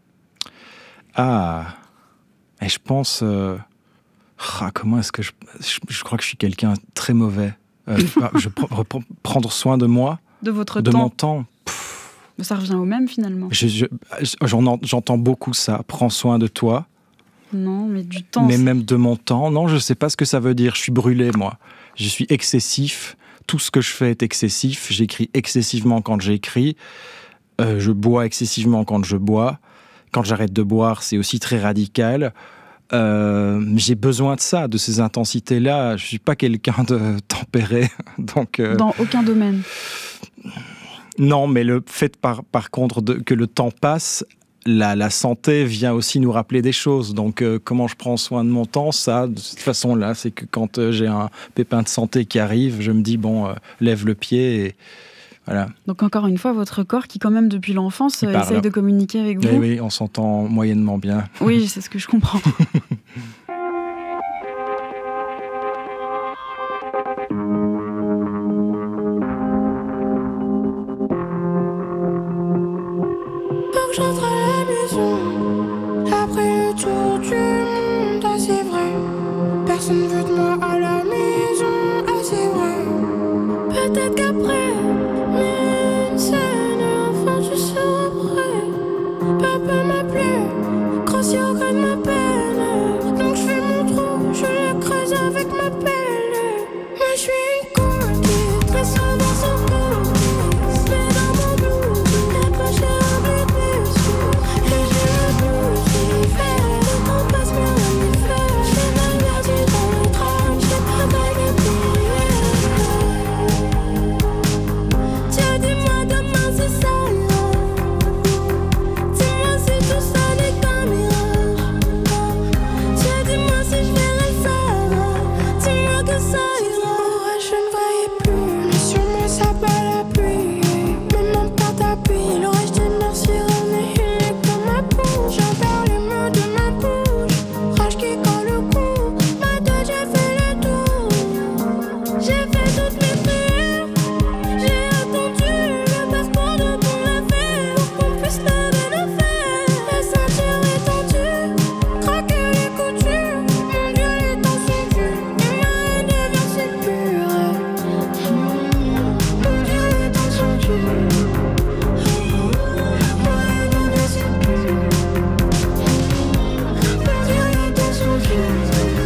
Ah, et je pense... Euh... Ah, comment est-ce que je, je... Je crois que je suis quelqu'un de très mauvais. Euh, je je prendre soin de moi. De votre de temps. De mon temps. Pff, Ça revient au même finalement. Je, je, j'en, j'entends beaucoup ça. Prends soin de toi. Non, mais du temps. Mais c'est... même de mon temps. Non, je ne sais pas ce que ça veut dire. Je suis brûlé, moi. Je suis excessif. Tout ce que je fais est excessif. J'écris excessivement quand j'écris. Euh, je bois excessivement quand je bois. Quand j'arrête de boire, c'est aussi très radical. Euh, j'ai besoin de ça, de ces intensités-là. Je ne suis pas quelqu'un de tempéré. Donc, euh... Dans aucun domaine. Non, mais le fait, par, par contre, de, que le temps passe, la, la santé vient aussi nous rappeler des choses. Donc, euh, comment je prends soin de mon temps, ça, de cette façon-là, c'est que quand euh, j'ai un pépin de santé qui arrive, je me dis, bon, euh, lève le pied et... Voilà. Donc encore une fois, votre corps qui quand même depuis l'enfance euh, essaye de communiquer avec vous. Oui, oui, on s'entend moyennement bien. Oui, c'est ce que je comprends. Pour que j'entre à la maison, après le tour du monde, ah c'est vrai. Personne veut de moi à la maison, ah c'est vrai. Peut-être qu'après une scène, enfin tu seras prêt. Papa m'appelait, grâce au cas de ma peine. Donc je fais mon trou, je le creuse avec ma pelle. Moi je suis une coquille, très souvent sans cookies. Mais dans mon blues, il n'est pas cher à bébé dessus. Et j'ai le blues d'hiver, le temps passe bien en hiver. J'ai mal perdu dans le tram, j'ai pas bagué de Dieu, dis-moi demain si ça ira. Dis-moi si tout ça n'est qu'un mirage. Dieu, dis-moi si je verrai ça. Dis-moi que ça ira. Je ne voyais plus, mais sur moi ça bat la pluie. Même mon père t'appuie, l'orage dit merci René, il est comme ma bouche. J'en perds les mots de ma bouche. Rage qui colle le cou, ma tête j'ai fait le tour. J'ai fait toutes mes prières. J'ai attendu le passeport de ton affaire pour qu'on puisse lever nos fers. La ceinture est tendue, craquer les coutures. Mon Dieu, les temps sont durs et ma haine devient si pure. Mon Dieu, les temps sont durs. Ma haine devient si pure. Mon Dieu, les temps sont durs.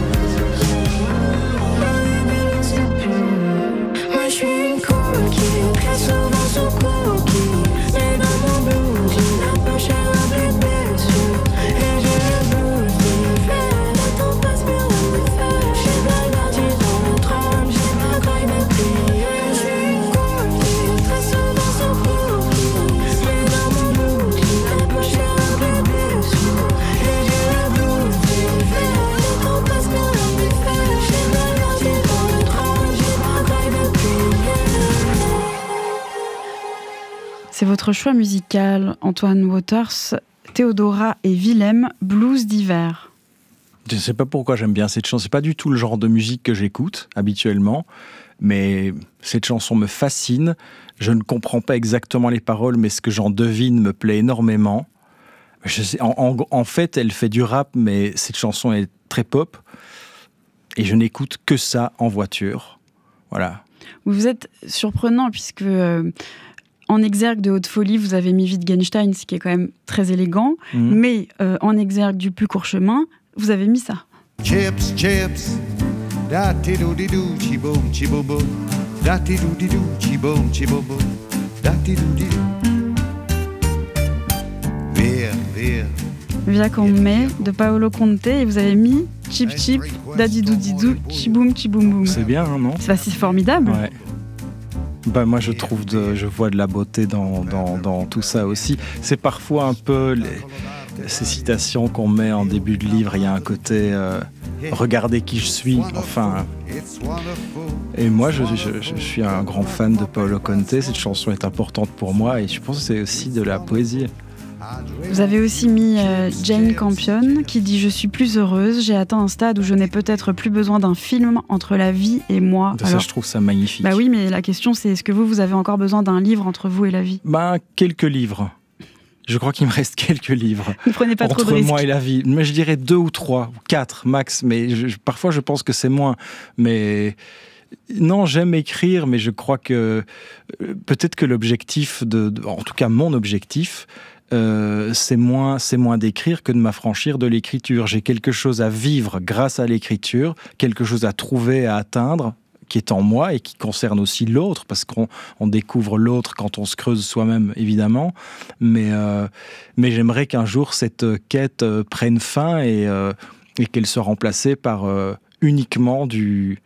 Ma haine devient si pure. Moi je suis une coquille, très souvent sous coquille. Mais dans mon blues, il n'a pas cher à bébé dessus. Et j'ai le blues d'hiver, le temps passe bien en hiver. J'ai mal perdu dans le tram, j'ai pas graille de prier. Je suis une coquille, très souvent sous coquille. Mais dans mon blues, il n'a pas cher à bébé dessus. Et j'ai le blues d'hiver, le temps passe bien en hiver. J'ai mal perdu dans le tram, j'ai pas graille de prier. C'est votre choix musical, Antoine Waters, Théodora et Willem, Blues d'hiver. Je ne sais pas pourquoi j'aime bien cette chanson. C'est pas du tout le genre de musique que j'écoute habituellement, mais cette chanson me fascine. Je ne comprends pas exactement les paroles, mais ce que j'en devine me plaît énormément. Je sais, en, en, en fait, elle fait du rap, mais cette chanson est très pop. Et je n'écoute que ça en voiture. Voilà. Vous êtes surprenant puisque euh, en exergue de Haute Folie, vous avez mis Wittgenstein, ce qui est quand même très élégant, mmh. mais euh, en exergue du plus court chemin, vous avez mis ça. Chips, chips, da ti do di do, chi boom, chi boom boom, da ti do di do, chi boom, chi boom boom, da ti do di do. Via, via. Via con me de Paolo Conte, et vous avez mis Chip Chip, Dadidou Didou, Chiboum Chiboum Boum. C'est bien, hein, non? C'est, c'est formidable. Ouais. Bah moi je trouve de, je vois de la beauté dans, dans, dans tout ça aussi. C'est parfois un peu les, ces citations qu'on met en début de livre. Il y a un côté euh, regardez qui je suis. Enfin, et moi je, je, je suis un grand fan de Paolo Conte. Cette chanson est importante pour moi et je pense que c'est aussi de la poésie. Vous avez aussi mis euh, Jane Campion qui dit « Je suis plus heureuse, j'ai atteint un stade où je n'ai peut-être plus besoin d'un film entre la vie et moi. » Ça, je trouve ça magnifique. Bah oui, mais la question c'est est-ce que vous, vous avez encore besoin d'un livre entre vous et la vie? Bah, quelques livres. Je crois qu'il me reste quelques livres. Ne prenez pas entre trop de risques. Moi et la vie. Mais je dirais deux ou trois, ou quatre max. Mais je, parfois je pense que c'est moins. Mais Non, j'aime écrire, mais je crois que peut-être que l'objectif, de, de, en tout cas mon objectif, euh, c'est moins, c'est moins d'écrire que de m'affranchir de l'écriture. J'ai quelque chose à vivre grâce à l'écriture, quelque chose à trouver, à atteindre, qui est en moi et qui concerne aussi l'autre, parce qu'on on découvre l'autre quand on se creuse soi-même, évidemment. Mais, euh, mais j'aimerais qu'un jour, cette quête euh, prenne fin et, euh, et qu'elle soit remplacée par euh, uniquement du...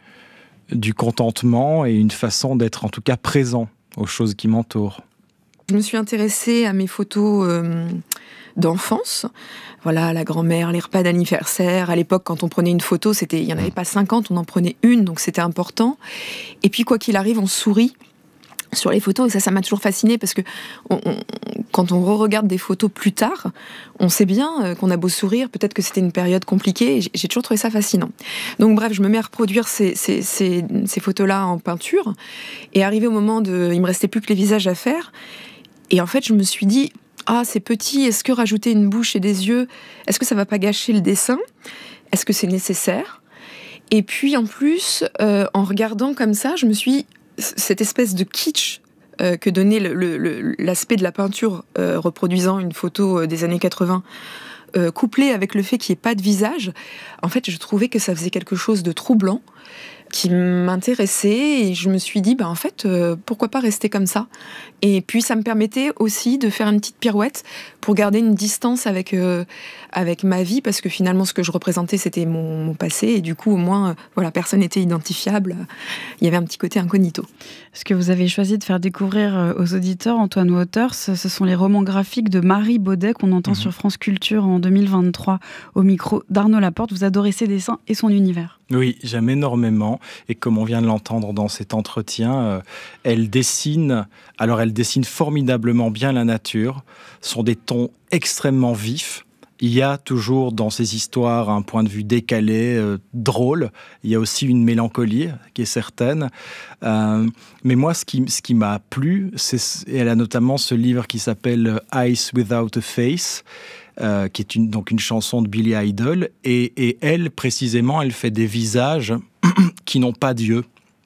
du contentement et une façon d'être en tout cas présent aux choses qui m'entourent. Je me suis intéressée à mes photos euh, d'enfance. Voilà, la grand-mère, les repas d'anniversaire. À l'époque, quand on prenait une photo, c'était, il n'y en avait pas cinquante, on en prenait une, donc c'était important. Et puis, quoi qu'il arrive, on sourit sur les photos, et ça, ça m'a toujours fascinée, parce que on, on, quand on re-regarde des photos plus tard, on sait bien qu'on a beau sourire, peut-être que c'était une période compliquée, et j'ai toujours trouvé ça fascinant. Donc bref, je me mets à reproduire ces, ces, ces, ces photos-là en peinture, et arrivé au moment de... Il me restait plus que les visages à faire, et en fait, je me suis dit, ah, c'est petit, est-ce que rajouter une bouche et des yeux, est-ce que ça va pas gâcher le dessin ? Est-ce que c'est nécessaire ? Et puis, en plus, euh, en regardant comme ça, je me suis dit, cette espèce de kitsch euh, que donnait le, le, l'aspect de la peinture euh, reproduisant une photo des années quatre-vingts, euh, couplé avec le fait qu'il n'y ait pas de visage, en fait, je trouvais que ça faisait quelque chose de troublant, qui m'intéressait, et je me suis dit, bah, en fait, euh, pourquoi pas rester comme ça ? Et puis, ça me permettait aussi de faire une petite pirouette pour garder une distance avec, euh, avec ma vie, parce que finalement, ce que je représentais, c'était mon, mon passé, et du coup, au moins, euh, voilà, personne n'était identifiable. Il y avait un petit côté incognito. Ce que vous avez choisi de faire découvrir aux auditeurs, Antoine Waters, ce sont les romans graphiques de Marie Baudet, qu'on entend mmh. sur France Culture en deux mille vingt-trois, au micro d'Arnaud Laporte. Vous adorez ses dessins et son univers. Oui, j'aime énormément. Et comme on vient de l'entendre dans cet entretien, euh, elle dessine, alors elle dessine formidablement bien la nature. Ce sont des tons extrêmement vifs. Il y a toujours dans ces histoires un point de vue décalé, euh, drôle. Il y a aussi une mélancolie qui est certaine. Euh, mais moi, ce qui, ce qui m'a plu, c'est, et elle a notamment ce livre qui s'appelle « Ice Without a Face », Euh, qui est une, donc une chanson de Billy Idol, et, et elle, précisément, elle fait des visages qui n'ont pas d'yeux.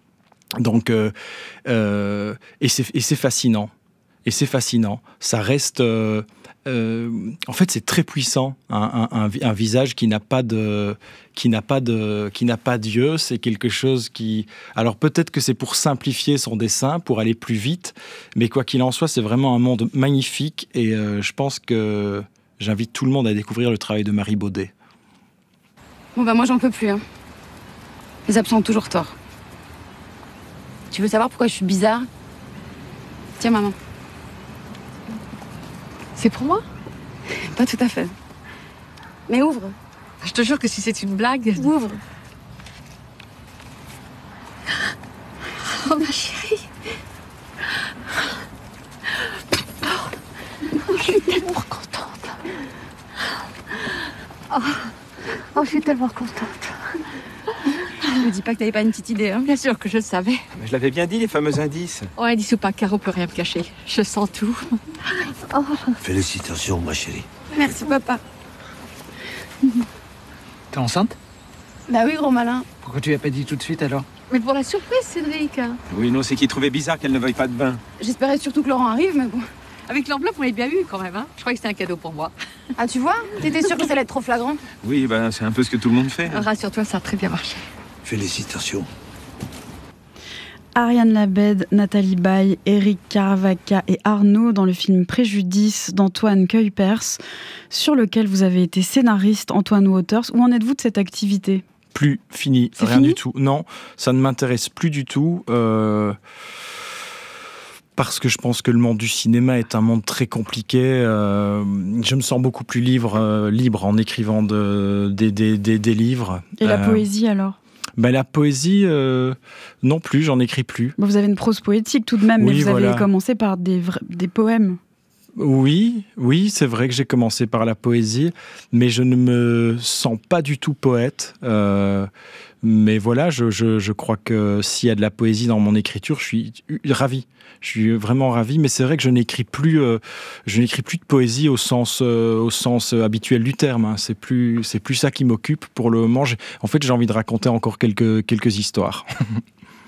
Donc, euh, euh, et, c'est, et c'est fascinant. Et c'est fascinant. Ça reste... Euh, euh, en fait, c'est très puissant. Un, un, un, un visage qui n'a pas de, qui n'a pas de, qui n'a pas d'yeux, c'est quelque chose qui... Alors, peut-être que c'est pour simplifier son dessin, pour aller plus vite, mais quoi qu'il en soit, c'est vraiment un monde magnifique, et euh, je pense que j'invite tout le monde à découvrir le travail de Marie Baudet. Bon bah moi j'en peux plus. Hein. Les absents ont toujours tort. Tu veux savoir pourquoi je suis bizarre ? Tiens maman. C'est pour moi ? Pas tout à fait. Mais ouvre. Je te jure que si c'est une blague... Ouvre. Oh ma chérie. Oh, je suis tellement contente. Oh, oh, je suis tellement contente. Ne me dis pas que t'avais pas une petite idée, hein ? Bien sûr que je le savais. Mais je l'avais bien dit, les fameux indices. Oh, indice ou pas, Caro peut rien me cacher. Je sens tout. Oh. Félicitations, ma chérie. Merci, papa. T'es enceinte ? Bah oui, gros malin. Pourquoi tu lui as pas dit tout de suite, alors ? Mais pour la surprise, Cédric. Oui, non, c'est qu'il trouvait bizarre qu'elle ne veuille pas de bain. J'espérais surtout que Laurent arrive, mais bon... Avec l'enveloppe, on l'a bien eu quand même. Hein. Je croyais que c'était un cadeau pour moi. Ah, tu vois ? T'étais sûre que ça allait être trop flagrant ? Oui, ben, c'est un peu ce que tout le monde fait. Hein. Rassure-toi, ça a très bien marché. Félicitations. Ariane Labed, Nathalie Baye, Éric Caravaca et Arnaud dans le film Préjudice d'Antoine Cuypers, sur lequel vous avez été scénariste, Antoine Waters. Où en êtes-vous de cette activité ? Plus, fini, C'est rien fini du tout. Non, ça ne m'intéresse plus du tout. Euh... Parce que je pense que le monde du cinéma est un monde très compliqué. Euh, je me sens beaucoup plus libre, euh, libre en écrivant de, des, des, des, des livres. Et la euh, poésie alors ? Ben, la poésie, euh, non plus, j'en écris plus. Bon, vous avez une prose poétique tout de même, oui, mais vous voilà. avez commencé par des, vra... des poèmes. Oui, oui, c'est vrai que j'ai commencé par la poésie, mais je ne me sens pas du tout poète. Euh, mais voilà, je, je, je crois que s'il y a de la poésie dans mon écriture, je suis ravi. Je suis vraiment ravi, mais c'est vrai que je n'écris plus, euh, je n'écris plus de poésie au sens, euh, au sens habituel du terme. Hein. C'est plus, c'est plus ça qui m'occupe pour le moment. J'ai, en fait, j'ai envie de raconter encore quelques, quelques histoires.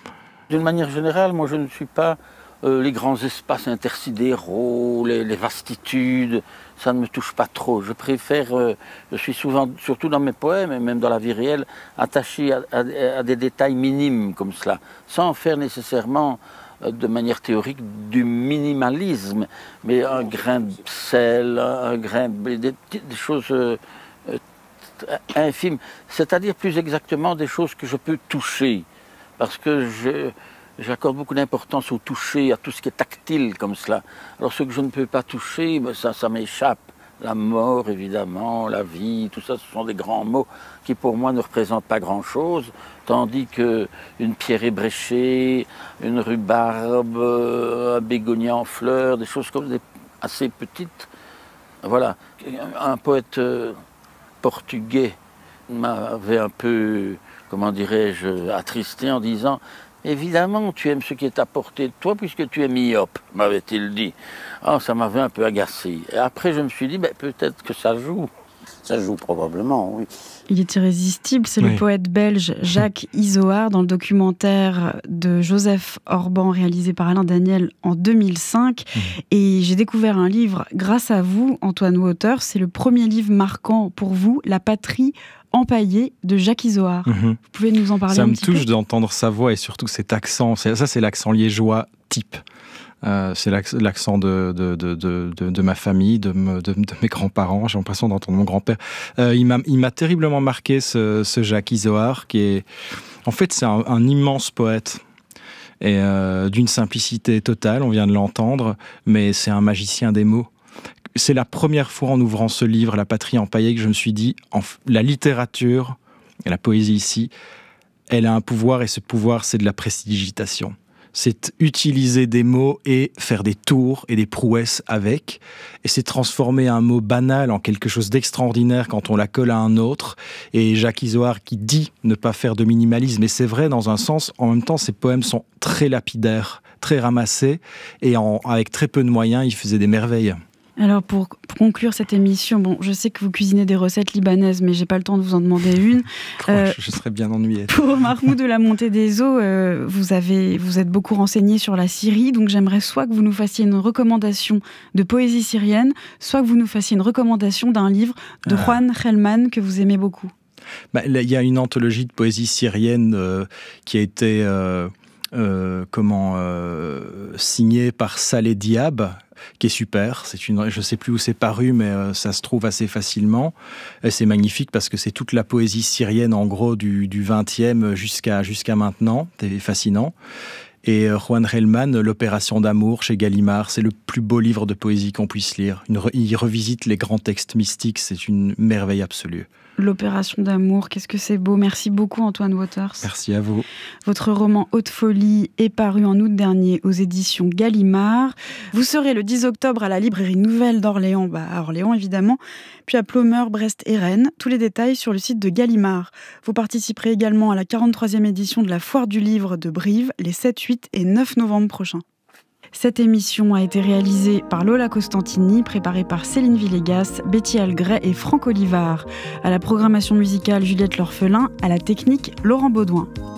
D'une manière générale, moi je ne suis pas euh, les grands espaces intersidéraux, les, les vastitudes, ça ne me touche pas trop. Je préfère, euh, je suis souvent, surtout dans mes poèmes et même dans la vie réelle, attaché à, à, à des détails minimes comme cela, sans faire nécessairement euh, de manière théorique du minimalisme, mais un grain de sel, un grain, des, des choses euh, euh, infimes, c'est-à-dire plus exactement des choses que je peux toucher. Parce que je, j'accorde beaucoup d'importance au toucher, à tout ce qui est tactile comme cela. Alors ce que je ne peux pas toucher, ben ça, ça m'échappe. La mort, évidemment, la vie, tout ça, ce sont des grands mots qui pour moi ne représentent pas grand-chose, tandis qu'une pierre ébréchée, une rhubarbe, un bégonia en fleurs, des choses comme des, assez petites. Voilà. Un poète portugais m'avait un peu... comment dirais-je, attristé en disant « Évidemment, tu aimes ce qui est à portée de toi puisque tu es myope », m'avait-il dit. Oh, ça m'avait un peu agacé. Et après, je me suis dit ben, « Peut-être que ça joue ». Ça joue probablement, oui. Il est irrésistible, c'est oui. le poète belge Jacques Izoard dans le documentaire de Joseph Orban réalisé par Alain Daniel en deux mille cinq. Mmh. Et j'ai découvert un livre grâce à vous, Antoine Waters. C'est le premier livre marquant pour vous, La patrie empaillée de Jacques Izoard. Mmh. Vous pouvez nous en parler ça un petit peu ? Ça me touche d'entendre sa voix et surtout cet accent. C'est, ça, c'est l'accent liégeois type. Euh, c'est l'accent de, de, de, de, de ma famille, de, me, de, de mes grands-parents. J'ai l'impression d'entendre mon grand-père. Euh, il, m'a, il m'a terriblement marqué, ce, ce Jacques Izoard, qui est... En fait, c'est un, un immense poète. Et euh, d'une simplicité totale, on vient de l'entendre, mais c'est un magicien des mots. C'est la première fois en ouvrant ce livre, La patrie empaillée, que je me suis dit, en, la littérature, et la poésie ici, elle a un pouvoir, et ce pouvoir, c'est de la prestidigitation. C'est utiliser des mots et faire des tours et des prouesses avec. Et c'est transformer un mot banal en quelque chose d'extraordinaire quand on la colle à un autre. Et Jacques Izoard qui dit ne pas faire de minimalisme. Et c'est vrai dans un sens, en même temps, ses poèmes sont très lapidaires, très ramassés. Et en, avec très peu de moyens, il faisait des merveilles. Alors pour, pour conclure cette émission, bon, je sais que vous cuisinez des recettes libanaises, mais j'ai pas le temps de vous en demander une. Euh, je, je serais bien ennuyé. Pour Mahmoud de la Montée des Eaux, euh, vous avez, vous êtes beaucoup renseigné sur la Syrie, donc j'aimerais soit que vous nous fassiez une recommandation de poésie syrienne, soit que vous nous fassiez une recommandation d'un livre de ah. Juan Gelman que vous aimez beaucoup. Bah, il y a une anthologie de poésie syrienne euh, qui a été euh, euh, comment euh, signée par Saleh Diab, qui est super. C'est une, je ne sais plus où c'est paru, mais euh, ça se trouve assez facilement. Et c'est magnifique parce que c'est toute la poésie syrienne, en gros, du, du vingtième jusqu'à, jusqu'à maintenant. C'est fascinant. Et euh, Juan Gelman, L'Opération d'amour chez Gallimard, c'est le plus beau livre de poésie qu'on puisse lire. Une, il revisite les grands textes mystiques, c'est une merveille absolue. L'Opération d'amour, qu'est-ce que c'est beau. Merci beaucoup Antoine Waters. Merci à vous. Votre roman Haute Folie est paru en août dernier aux éditions Gallimard. Vous serez le dix octobre à la librairie Nouvelle d'Orléans, bah à Orléans évidemment, puis à Plomeur, Brest et Rennes. Tous les détails sur le site de Gallimard. Vous participerez également à la quarante-troisième édition de la Foire du Livre de Brive les sept, huit et neuf novembre prochains. Cette émission a été réalisée par Lola Costantini, préparée par Céline Villegas, Betty Algray et Franck Olivard. À la programmation musicale, Juliette L'Orphelin, à la technique, Laurent Baudouin.